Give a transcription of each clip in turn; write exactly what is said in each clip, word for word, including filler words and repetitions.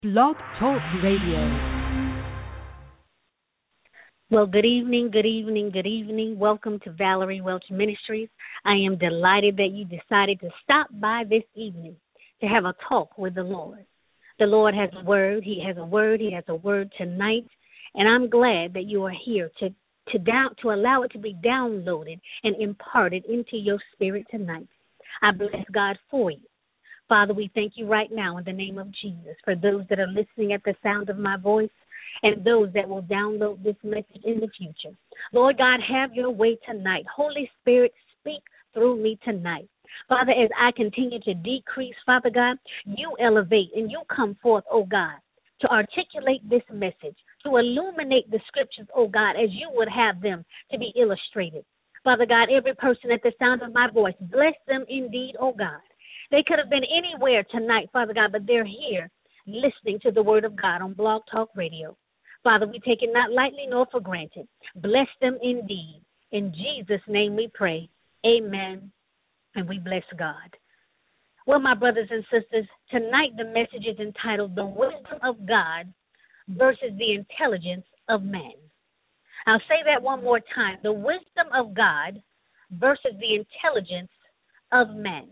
Blog Talk Radio. Well, good evening, good evening, good evening. Welcome to Valerie Welch Ministries. I am delighted that you decided to stop by this evening to have a talk with the Lord. The Lord has a word. He has a word. He has a word tonight, and I'm glad that you are here to to down to allow it to be downloaded and imparted into your spirit tonight. I bless God for you. Father, we thank you right now in the name of Jesus for those that are listening at the sound of my voice and those that will download this message in the future. Lord God, have your way tonight. Holy Spirit, speak through me tonight. Father, as I continue to decrease, Father God, you elevate and you come forth, oh God, to articulate this message, to illuminate the scriptures, oh God, as you would have them to be illustrated. Father God, every person at the sound of my voice, bless them indeed, oh God. They could have been anywhere tonight, Father God, but they're here listening to the word of God on Blog Talk Radio. Father, we take it not lightly nor for granted. Bless them indeed. In Jesus' name we pray. Amen. And we bless God. Well, my brothers and sisters, tonight the message is entitled The Wisdom of God versus the Intelligence of Man. I'll say that one more time. The wisdom of God versus the intelligence of man.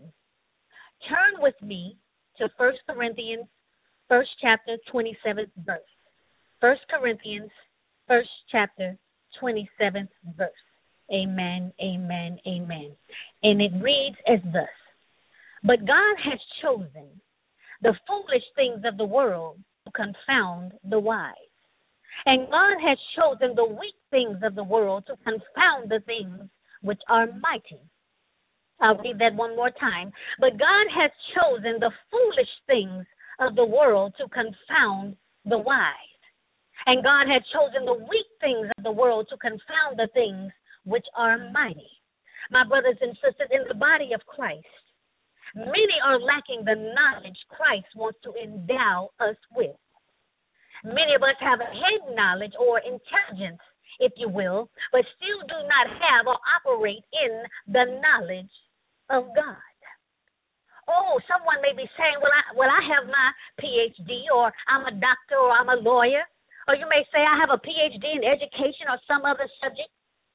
Turn with me to First Corinthians, first chapter, twenty-seventh verse. First Corinthians, first chapter, twenty-seventh verse. Amen, amen, amen. And it reads as thus: But God has chosen the foolish things of the world to confound the wise. And God has chosen the weak things of the world to confound the things which are mighty. I'll read that one more time. But God has chosen the foolish things of the world to confound the wise. And God has chosen the weak things of the world to confound the things which are mighty. My brothers and sisters, in the body of Christ, many are lacking the knowledge Christ wants to endow us with. Many of us have a head knowledge or intelligence, if you will, but still do not have or operate in the knowledge of God. Oh, someone may be saying, well, I, well, I have my P H D, or I'm a doctor, or I'm a lawyer. Or you may say, I have a P H D in education or some other subject.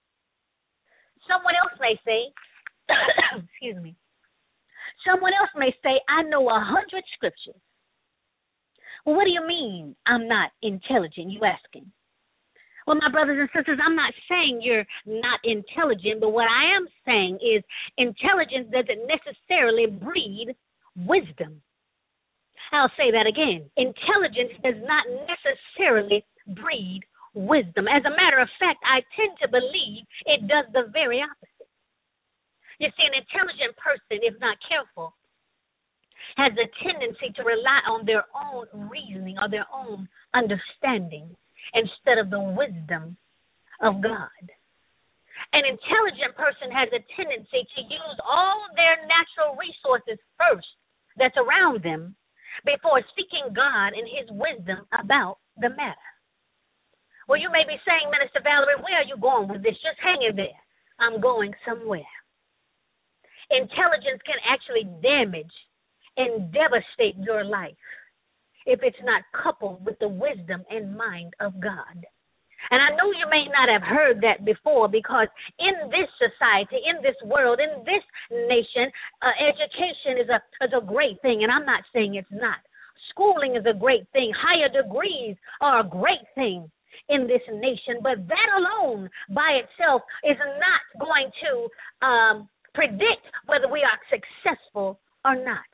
Someone else may say, excuse me, someone else may say, I know a hundred scriptures. Well, what do you mean I'm not intelligent, you asking? Well, my brothers and sisters, I'm not saying you're not intelligent, but what I am saying is intelligence doesn't necessarily breed wisdom. I'll say that again. Intelligence does not necessarily breed wisdom. As a matter of fact, I tend to believe it does the very opposite. You see, an intelligent person, if not careful, has a tendency to rely on their own reasoning or their own understanding instead of the wisdom of God. An intelligent person has a tendency to use all their natural resources first that's around them before seeking God and his wisdom about the matter. Well, you may be saying, Minister Valerie, where are you going with this? Just hang in there. I'm going somewhere. Intelligence can actually damage and devastate your life if it's not coupled with the wisdom and mind of God. And I know you may not have heard that before, because in this society, in this world, in this nation, uh, education is a is a great thing, and I'm not saying it's not. Schooling is a great thing. Higher degrees are a great thing in this nation, but that alone by itself is not going to um, predict whether we are successful or not.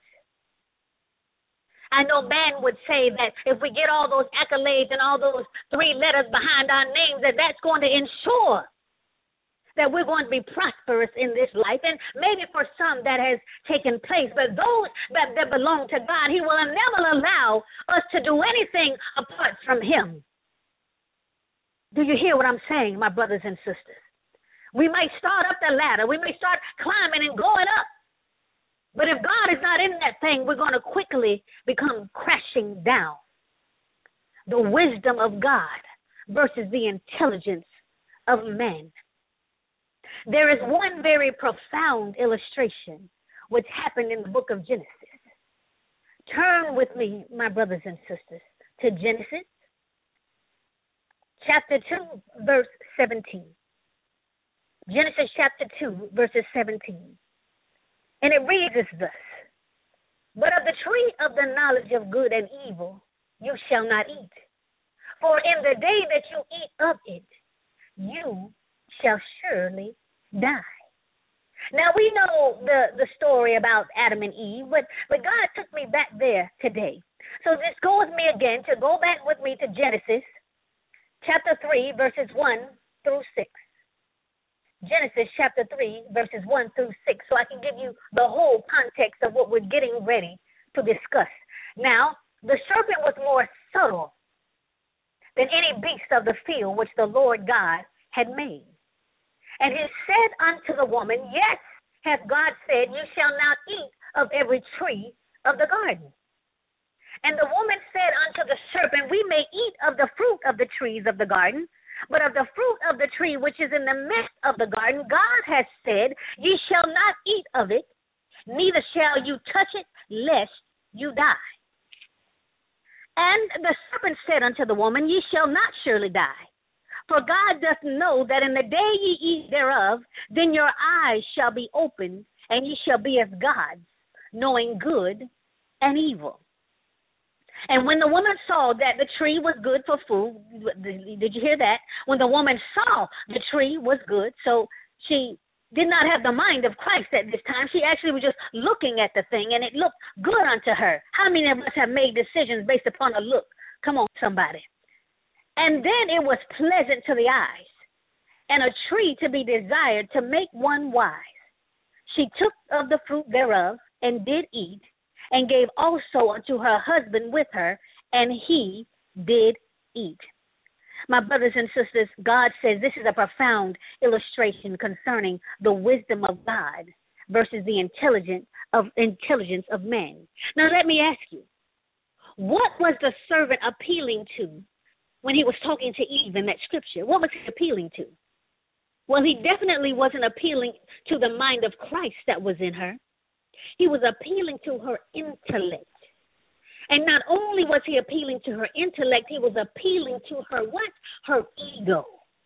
I know man would say that if we get all those accolades and all those three letters behind our names, that that's going to ensure that we're going to be prosperous in this life. And maybe for some that has taken place, but those that, that belong to God, he will never allow us to do anything apart from him. Do you hear what I'm saying, my brothers and sisters? We may start up the ladder. We may start climbing and going up. But if God is not in that thing, we're going to quickly become crashing down. The wisdom of God versus the intelligence of man. There is one very profound illustration which happened in the book of Genesis. Turn with me, my brothers and sisters, to Genesis chapter two, verse seventeen. Genesis chapter two, verses seventeen. And it reads as thus: But of the tree of the knowledge of good and evil you shall not eat, for in the day that you eat of it, you shall surely die. Now, we know the, the story about Adam and Eve, but, but God took me back there today. So just go with me again, to go back with me to Genesis chapter three, verses one through six. Genesis chapter three, verses one through six, so I can give you the whole context of what we're getting ready to discuss. Now, the serpent was more subtle than any beast of the field which the Lord God had made. And he said unto the woman, Yes, hath God said, You shall not eat of every tree of the garden. And the woman said unto the serpent, We may eat of the fruit of the trees of the garden, but of the fruit of the tree which is in the midst of the garden, God has said, Ye shall not eat of it, neither shall you touch it, lest you die. And the serpent said unto the woman, Ye shall not surely die. For God doth know that in the day ye eat thereof, then your eyes shall be opened, and ye shall be as gods, knowing good and evil. And when the woman saw that the tree was good for food, did you hear that? When the woman saw the tree was good, so she did not have the mind of Christ at this time. She actually was just looking at the thing, and it looked good unto her. How many of us have made decisions based upon a look? Come on, somebody. And then it was pleasant to the eyes, and a tree to be desired to make one wise. She took of the fruit thereof, and did eat, and gave also unto her husband with her, and he did eat. My brothers and sisters, God says this is a profound illustration concerning the wisdom of God versus the intelligence of intelligence of man. Now let me ask you, what was the servant appealing to when he was talking to Eve in that scripture? What was he appealing to? Well, he definitely wasn't appealing to the mind of Christ that was in her. He was appealing to her intellect. And not only was he appealing to her intellect, he was appealing to her what? Her ego.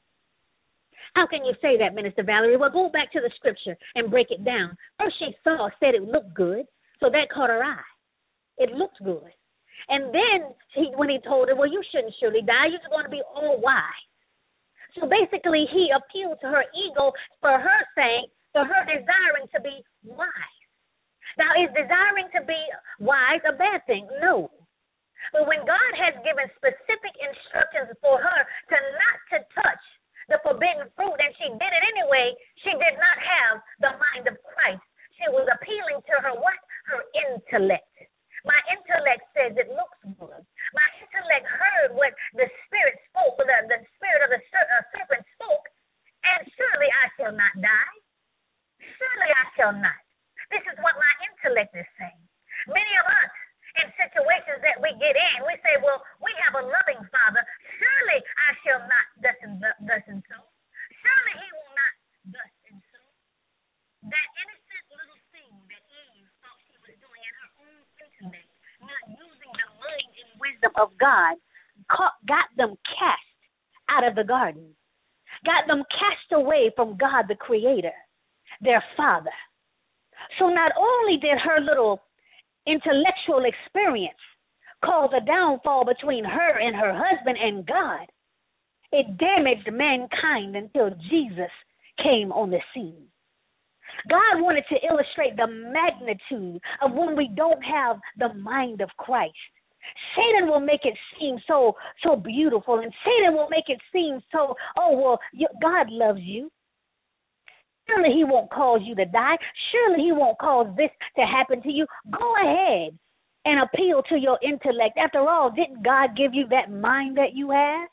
How can you say that, Minister Valerie? Well, go back to the scripture and break it down. First she saw, said it looked good, so that caught her eye. It looked good. And then he, when he told her, well, you shouldn't surely die, you're going to be all wise. So basically he appealed to her ego for her saying, for her desiring to be wise. Now, is desiring to be wise a bad thing? No. But when God has given specific instructions for her to not to touch the forbidden fruit, and she did it anyway, she did not have the mind of Christ. She was appealing to her what? Her intellect. My intellect says it looks good. My intellect heard what the Spirit spoke, the, the Spirit of the uh, serpent spoke, and surely I shall not die. Surely I shall not. This is what my intellect is saying. Many of us, in situations that we get in, we say, well, we have a loving Father. Surely I shall not thus and, thus and so. Surely he will not thus and so. That innocent little thing that Eve thought she was doing in her own intellect, not using the mind and wisdom of God, caught, got them cast out of the garden, got them cast away from God the Creator, their Father. So not only did her little intellectual experience cause a downfall between her and her husband and God, it damaged mankind until Jesus came on the scene. God wanted to illustrate the magnitude of when we don't have the mind of Christ. Satan will make it seem so so beautiful, and Satan will make it seem so, oh, well, you, God loves you. Surely he won't cause you to die. Surely he won't cause this to happen to you. Go ahead and appeal to your intellect. After all, didn't God give you that mind that you have?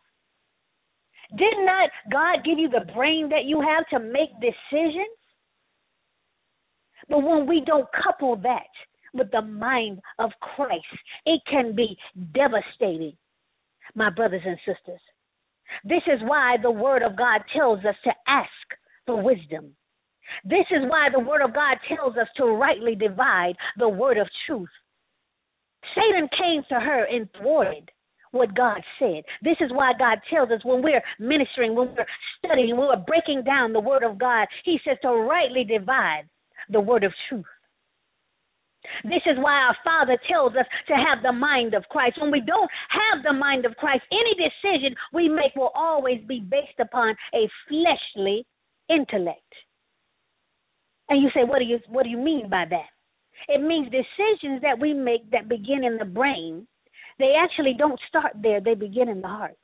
Did not God give you the brain that you have to make decisions? But when we don't couple that with the mind of Christ, it can be devastating, my brothers and sisters. This is why the Word of God tells us to ask for wisdom. This is why the Word of God tells us to rightly divide the word of truth. Satan came to her and thwarted what God said. This is why God tells us when we're ministering, when we're studying, when we're breaking down the word of God, he says to rightly divide the word of truth. This is why our Father tells us to have the mind of Christ. When we don't have the mind of Christ, any decision we make will always be based upon a fleshly intellect. And you say, what do you what do you mean by that? It means decisions that we make that begin in the brain, they actually don't start there, they begin in the heart.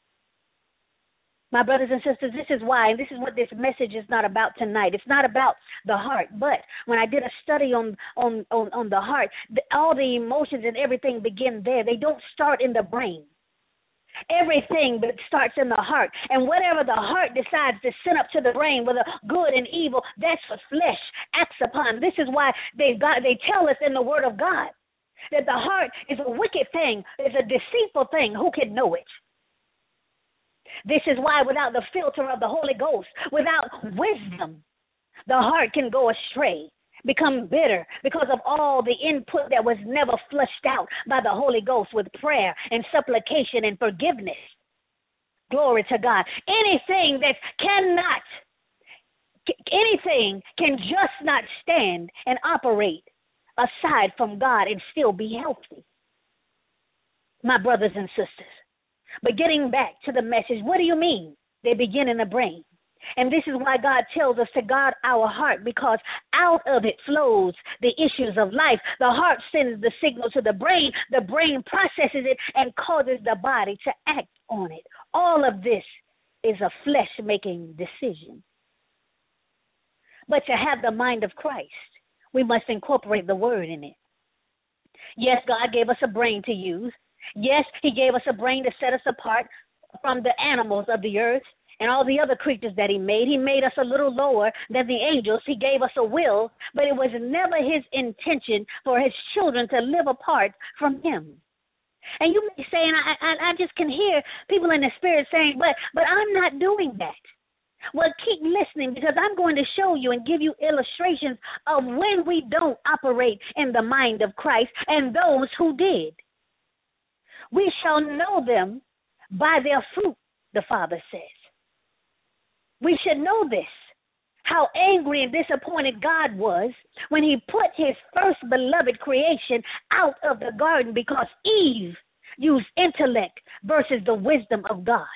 My brothers and sisters, this is why, and this is what this message is not about tonight. It's not about the heart, but when I did a study on on, on, on the heart, the, all the emotions and everything begin there. They don't start in the brain. Everything but starts in the heart. And whatever the heart decides to send up to the brain, whether good and evil, that's what flesh acts upon. This is why they got, they tell us in the Word of God that the heart is a wicked thing, it's a deceitful thing. Who can know it? This is why without the filter of the Holy Ghost, without wisdom, the heart can go astray, become bitter because of all the input that was never flushed out by the Holy Ghost with prayer and supplication and forgiveness. Glory to God. Anything that cannot, anything can just not stand and operate aside from God and still be healthy. My brothers and sisters. But getting back to the message, what do you mean? They begin in the brain. And this is why God tells us to guard our heart, because out of it flows the issues of life. The heart sends the signal to the brain. The brain processes it and causes the body to act on it. All of this is a flesh-making decision. But to have the mind of Christ, we must incorporate the word in it. Yes, God gave us a brain to use. Yes, he gave us a brain to set us apart from the animals of the earth and all the other creatures that he made. He made us a little lower than the angels. He gave us a will, but it was never his intention for his children to live apart from him. And you may say, and I, I, I just can hear people in the spirit saying, but, but I'm not doing that. Well, keep listening, because I'm going to show you and give you illustrations of when we don't operate in the mind of Christ and those who did. We shall know them by their fruit, the Father says. We should know this, how angry and disappointed God was when he put his first beloved creation out of the garden because Eve used intellect versus the wisdom of God.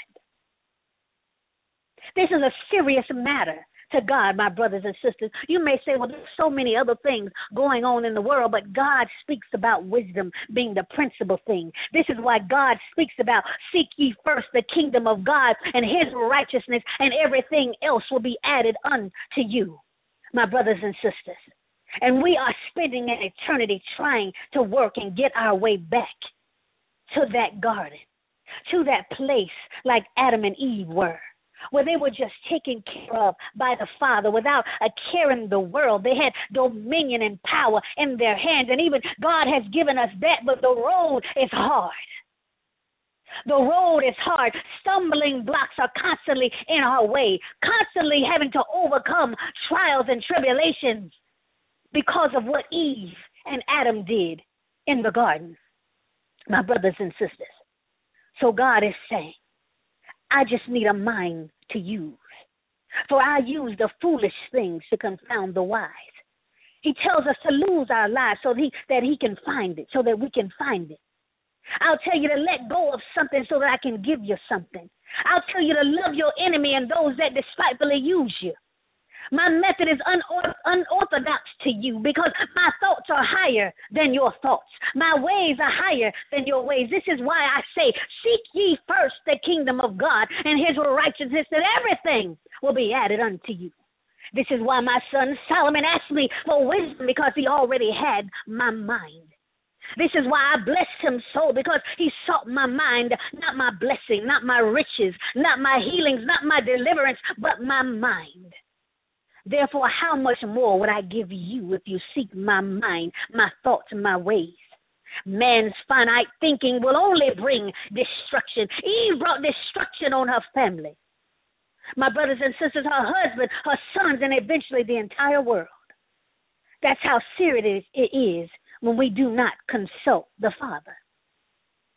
This is a serious matter to God, my brothers and sisters. You may say, well, there's so many other things going on in the world, but God speaks about wisdom being the principal thing. This is why God speaks about seek ye first the kingdom of God and his righteousness, and everything else will be added unto you, my brothers and sisters. And we are spending an eternity trying to work and get our way back to that garden, to that place like Adam and Eve were, where they were just taken care of by the Father without a care in the world. They had dominion and power in their hands, and even God has given us that, but the road is hard. The road is hard. Stumbling blocks are constantly in our way, constantly having to overcome trials and tribulations because of what Eve and Adam did in the garden, my brothers and sisters. So God is saying, I just need a mind to use. For I use the foolish things to confound the wise. He tells us to lose our lives so that he, that he can find it, so that we can find it. I'll tell you to let go of something so that I can give you something. I'll tell you to love your enemy and those that despitefully use you. My method is unorth- unorthodox to you because my thoughts are higher than your thoughts. My ways are higher than your ways. This is why I say, seek ye first the kingdom of God and his righteousness, and everything will be added unto you. This is why my son Solomon asked me for wisdom, because he already had my mind. This is why I blessed him so, because he sought my mind, not my blessing, not my riches, not my healings, not my deliverance, but my mind. Therefore, how much more would I give you if you seek my mind, my thoughts, and my ways? Man's finite thinking will only bring destruction. Eve brought destruction on her family. My brothers and sisters, her husband, her sons, and eventually the entire world. That's how serious it is when we do not consult the Father.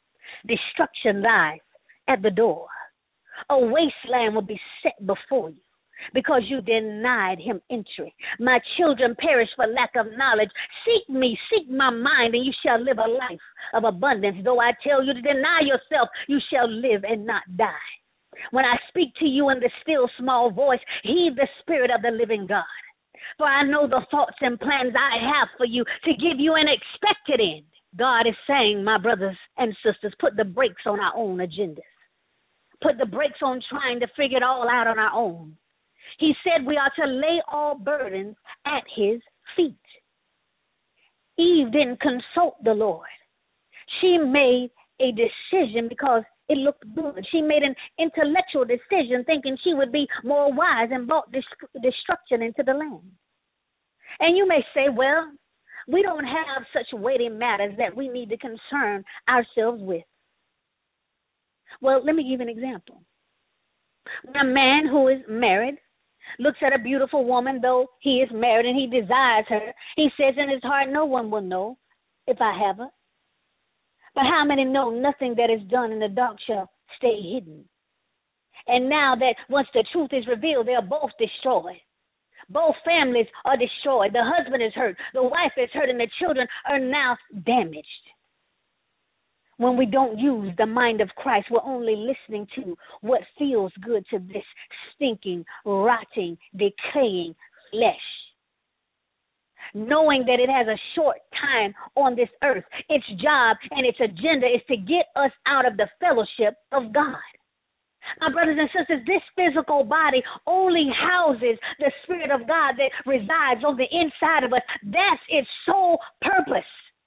destruction lies at the door. A wasteland will be set before you because you denied him entry. My children perish for lack of knowledge. Seek me, seek my mind, and you shall live a life of abundance. Though I tell you to deny yourself, you shall live and not die. When I speak to you in the still small voice, heed the Spirit of the living God. For I know the thoughts and plans I have for you to give you an expected end. God is saying, my brothers and sisters, put the brakes on our own agendas. Put the brakes on trying to figure it all out on our own. He said we are to lay all burdens at his feet. Eve didn't consult the Lord. She made a decision because it looked good. She made an intellectual decision thinking she would be more wise and brought destruction into the land. And you may say, well, we don't have such weighty matters that we need to concern ourselves with. Well, let me give you an example. When a man who is married looks at a beautiful woman, though he is married and he desires her, he says in his heart, no one will know if I have her. But how many know nothing that is done in the dark shall stay hidden? And now that once the truth is revealed, they are both destroyed. Both families are destroyed. The husband is hurt, the wife is hurt, and the children are now damaged. When we don't use the mind of Christ, we're only listening to what feels good to this stinking, rotting, decaying flesh. Knowing that it has a short time on this earth, its job and its agenda is to get us out of the fellowship of God. My brothers and sisters, this physical body only houses the Spirit of God that resides on the inside of us. That's its sole purpose.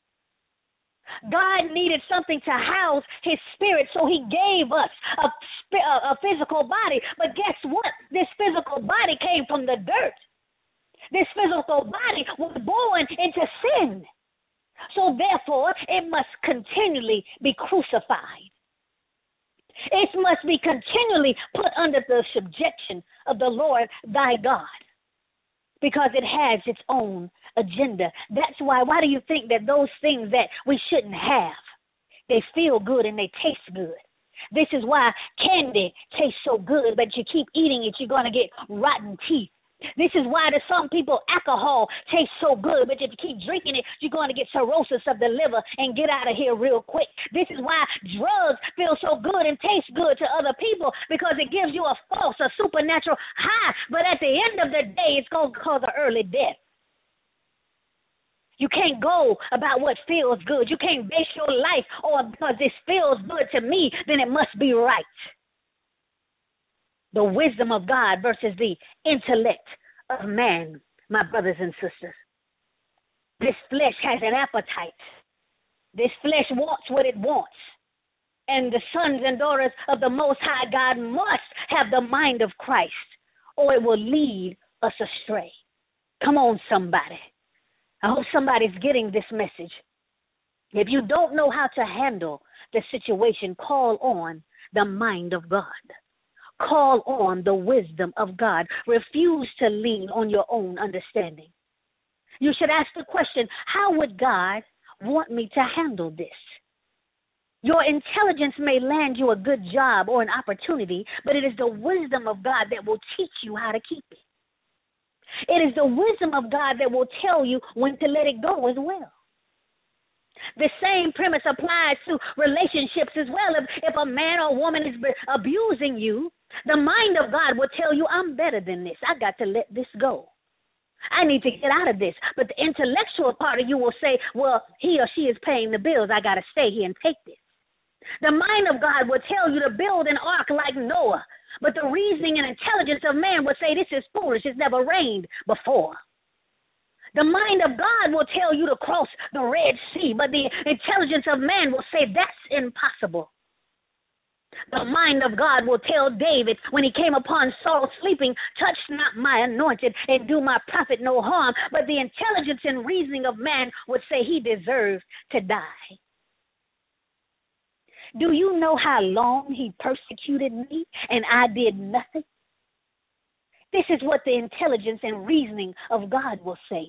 God needed something to house his spirit, so he gave us a, a physical body. But guess what? This physical body came from the dirt. This physical body was born into sin. So therefore, it must continually be crucified. It must be continually put under the subjection of the Lord thy God, because it has its own agenda. That's why, why do you think that those things that we shouldn't have, they feel good and they taste good? This is why candy tastes so good, but you keep eating it, you're going to get rotten teeth. This is why to some people alcohol tastes so good, but if you keep drinking it, you're going to get cirrhosis of the liver and get out of here real quick. This is why drugs feel so good and taste good to other people, because it gives you a false, a supernatural high, but at the end of the day, it's going to cause an early death. You can't go about what feels good. You can't base your life on because this feels good to me, then it must be right. The wisdom of God versus the intellect of man, my brothers and sisters. This flesh has an appetite. This flesh wants what it wants. And the sons and daughters of the Most High God must have the mind of Christ, or it will lead us astray. Come on, somebody. I hope somebody's getting this message. If you don't know how to handle the situation, call on the mind of God. Call on the wisdom of God. Refuse to lean on your own understanding. You should ask the question, how would God want me to handle this? Your intelligence may land you a good job or an opportunity, but it is the wisdom of God that will teach you how to keep it. It is the wisdom of God that will tell you when to let it go as well. The same premise applies to relationships as well. If, if a man or woman is abusing you, the mind of God will tell you, I'm better than this. I got to let this go. I need to get out of this. But the intellectual part of you will say, well, he or she is paying the bills. I got to stay here and take this. The mind of God will tell you to build an ark like Noah. But the reasoning and intelligence of man will say, this is foolish. It's never rained before. The mind of God will tell you to cross the Red Sea, but the intelligence of man will say that's impossible. The mind of God will tell David when he came upon Saul sleeping, touch not my anointed and do my prophet no harm, but the intelligence and reasoning of man would say he deserves to die. Do you know how long he persecuted me and I did nothing? This is what the intelligence and reasoning of God will say.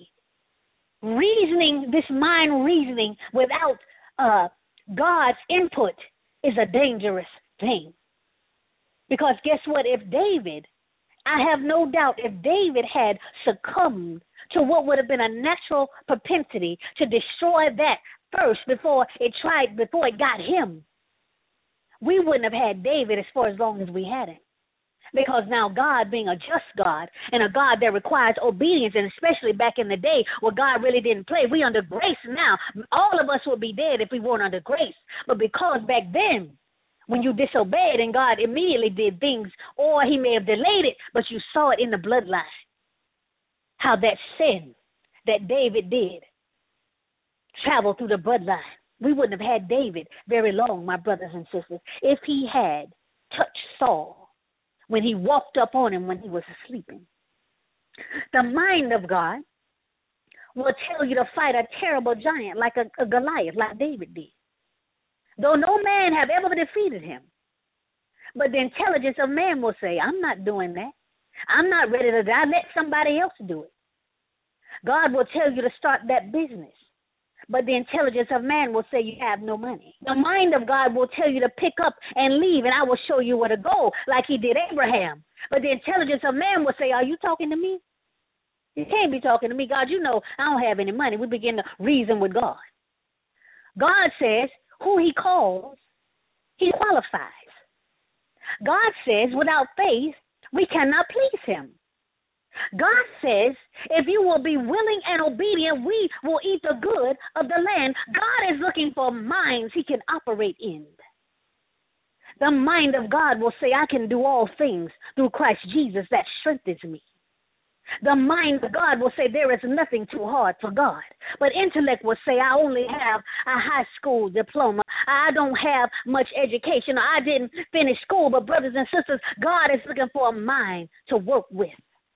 Reasoning, this mind reasoning without uh, God's input is a dangerous thing. Because guess what? If David, I have no doubt, if David had succumbed to what would have been a natural propensity to destroy that first before it tried, before it got him, we wouldn't have had David as far as long as we had him. Because now God, being a just God and a God that requires obedience, and especially back in the day where God really didn't play, we under grace now. All of us would be dead if we weren't under grace. But because back then, when you disobeyed and God immediately did things, or he may have delayed it, but you saw it in the bloodline, how that sin that David did traveled through the bloodline. We wouldn't have had David very long, my brothers and sisters, if he had touched Saul when he walked up on him when he was sleeping. The mind of God will tell you to fight a terrible giant like a, a Goliath, like David did. Though no man have ever defeated him. But the intelligence of man will say, I'm not doing that. I'm not ready to die. Let somebody else do it. God will tell you to start that business. But the intelligence of man will say you have no money. The mind of God will tell you to pick up and leave, and I will show you where to go, like he did Abraham. But the intelligence of man will say, are you talking to me? You can't be talking to me. God, you know I don't have any money. We begin to reason with God. God says who he calls, he qualifies. God says without faith, we cannot please him. God says, if you will be willing and obedient, we will eat the good of the land. God is looking for minds he can operate in. The mind of God will say, I can do all things through Christ Jesus that strengthens me. The mind of God will say, there is nothing too hard for God. But intellect will say, I only have a high school diploma. I don't have much education. I didn't finish school. But brothers and sisters, God is looking for a mind to work with.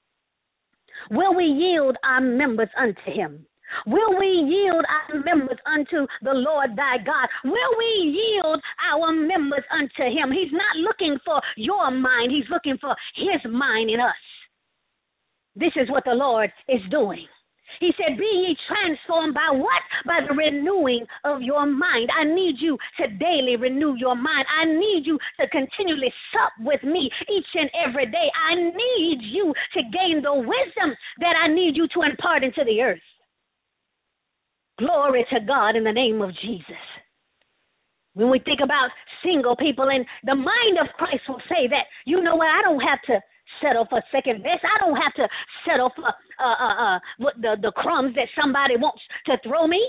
Will we yield our members unto him? Will we yield our members unto the Lord thy God? Will we yield our members unto him? He's not looking for your mind. He's looking for his mind in us. This is what the Lord is doing. He said, be ye transformed by what? By the renewing of your mind. I need you to daily renew your mind. I need you to continually sup with me each and every day. I need you to gain the wisdom that I need you to impart into the earth. Glory to God in the name of Jesus. When we think about single people, and the mind of Christ will say that, you know what, I don't have to settle for second best. I don't have to settle for uh, uh, uh, what the, the crumbs that somebody wants to throw me.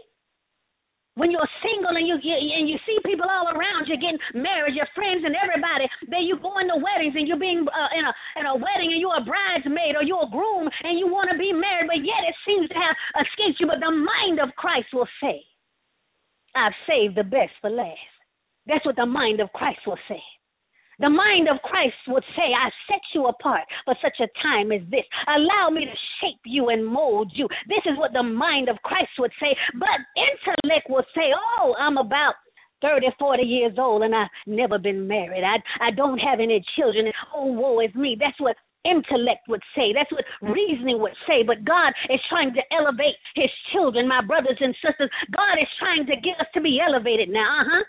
When you're single and you, you and you see people all around you getting married, your friends and everybody, then you go into weddings and you're being uh, in a in a wedding and you're a bridesmaid or you're a groom and you want to be married, but yet it seems to have escaped you. But the mind of Christ will say, I've saved the best for last. That's what the mind of Christ will say. The mind of Christ would say, I set you apart for such a time as this. Allow me to shape you and mold you. This is what the mind of Christ would say. But intellect would say, oh, I'm about thirty, forty years old and I've never been married. I, I don't have any children. Oh, woe is me. That's what intellect would say. That's what reasoning would say. But God is trying to elevate his children, my brothers and sisters. God is trying to get us to be elevated now. Uh-huh.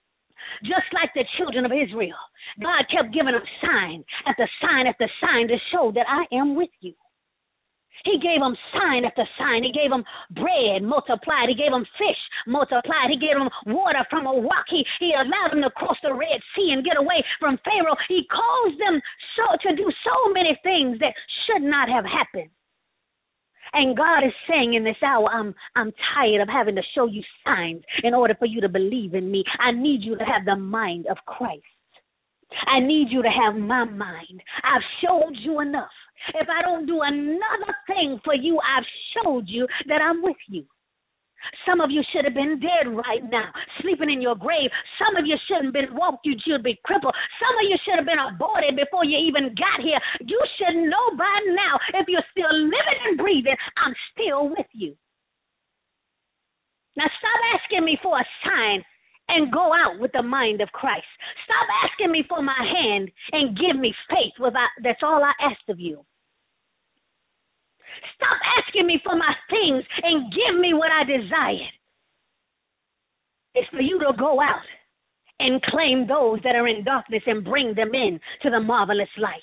Just like the children of Israel, God kept giving them sign after sign after sign to show that I am with you. He gave them sign after sign. He gave them bread multiplied. He gave them fish multiplied. He gave them water from a rock. He, he allowed them to cross the Red Sea and get away from Pharaoh. He caused them so to do so many things that should not have happened. And God is saying in this hour, I'm I'm tired of having to show you signs in order for you to believe in me. I need you to have the mind of Christ. I need you to have my mind. I've showed you enough. If I don't do another thing for you, I've showed you that I'm with you. Some of you should have been dead right now, sleeping in your grave. Some of you shouldn't have been walked. You should be crippled. Some of you should have been aborted before you even got here. You should know by now, if you're still living and breathing, I'm still with you. Now stop asking me for a sign and go out with the mind of Christ. Stop asking me for my hand and give me faith. Without, that's all I asked of you. Stop asking me for my things and give me what I desired. It's for you to go out and claim those that are in darkness and bring them in to the marvelous light.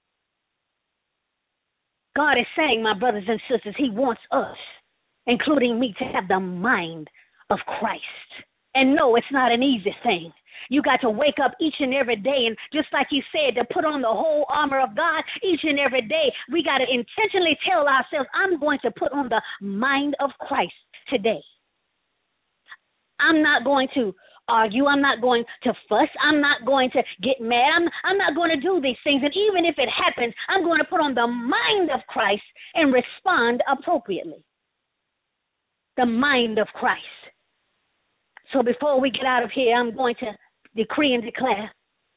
God is saying, my brothers and sisters, he wants us, including me, to have the mind of Christ. And no, it's not an easy thing. You got to wake up each and every day, and just like you said, to put on the whole armor of God each and every day, we got to intentionally tell ourselves, I'm going to put on the mind of Christ today. I'm not going to argue. I'm not going to fuss. I'm not going to get mad. I'm, I'm not going to do these things. And even if it happens, I'm going to put on the mind of Christ and respond appropriately. The mind of Christ. So before we get out of here, I'm going to decree and declare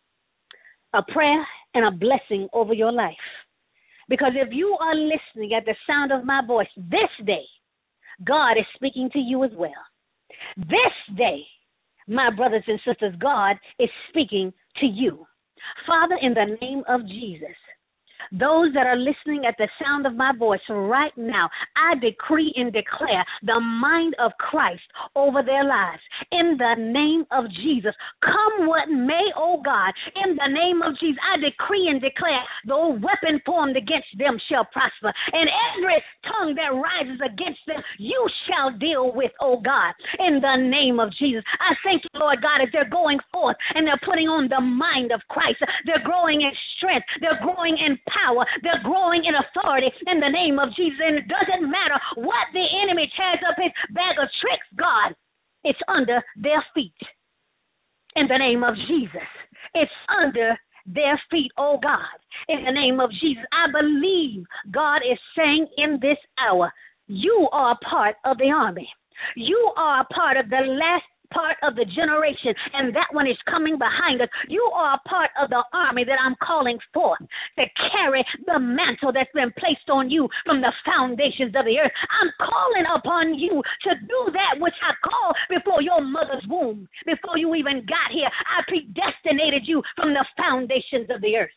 a prayer and a blessing over your life. Because if you are listening at the sound of my voice this day, God is speaking to you as well. This day, my brothers and sisters, God is speaking to you. Father, in the name of Jesus, those that are listening at the sound of my voice right now, I decree and declare the mind of Christ over their lives. In the name of Jesus, come what may, oh God, in the name of Jesus, I decree and declare no weapon formed against them shall prosper. And every tongue that rises against them, you shall deal with, oh God, in the name of Jesus. I thank you, Lord God, as they're going forth and they're putting on the mind of Christ. They're growing in strength. They're growing in power. They're growing in authority in the name of Jesus. And it doesn't matter what the enemy tears up his bag of tricks, God, it's under their feet. In the name of Jesus. It's under their feet, oh God. In the name of Jesus. I believe God is saying in this hour, you are a part of the army. You are a part of the last part of the generation, and that one is coming behind us. You are a part of the army that I'm calling forth to carry the mantle that's been placed on you from the foundations of the earth. I'm calling upon you to do that which I called before your mother's womb. Before you even got here, I predestinated you from the foundations of the earth.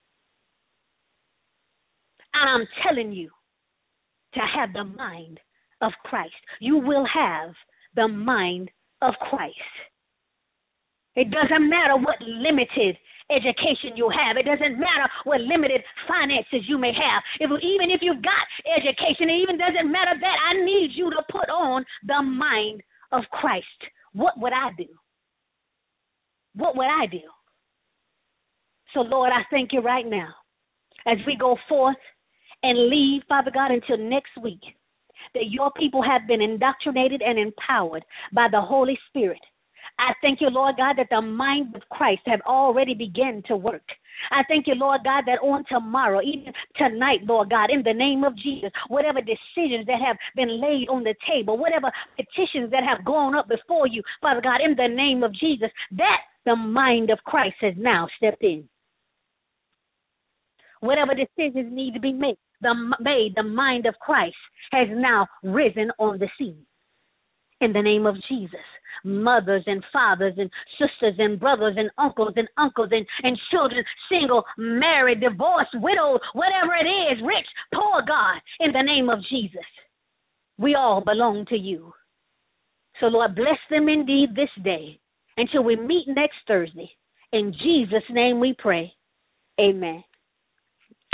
And I'm telling you to have the mind of Christ. You will have the mind of Christ. It doesn't matter what limited education you have. It doesn't matter what limited finances you may have. If, even if you've got education, it even doesn't matter that. I need you to put on the mind of Christ. What would I do? What would I do? So, Lord, I thank you right now as we go forth and leave, Father God, until next week, that your people have been indoctrinated and empowered by the Holy Spirit. I thank you, Lord God, that the mind of Christ have already begun to work. I thank you, Lord God, that on tomorrow, even tonight, Lord God, in the name of Jesus, whatever decisions that have been laid on the table, whatever petitions that have gone up before you, Father God, in the name of Jesus, that the mind of Christ has now stepped in. Whatever decisions need to be made, the made, the mind of Christ has now risen on the scene. In the name of Jesus, mothers and fathers and sisters and brothers and uncles and uncles and, and children, single, married, divorced, widowed, whatever it is, rich, poor, God, in the name of Jesus, we all belong to you. So, Lord, bless them indeed this day until we meet next Thursday. In Jesus' name we pray. Amen.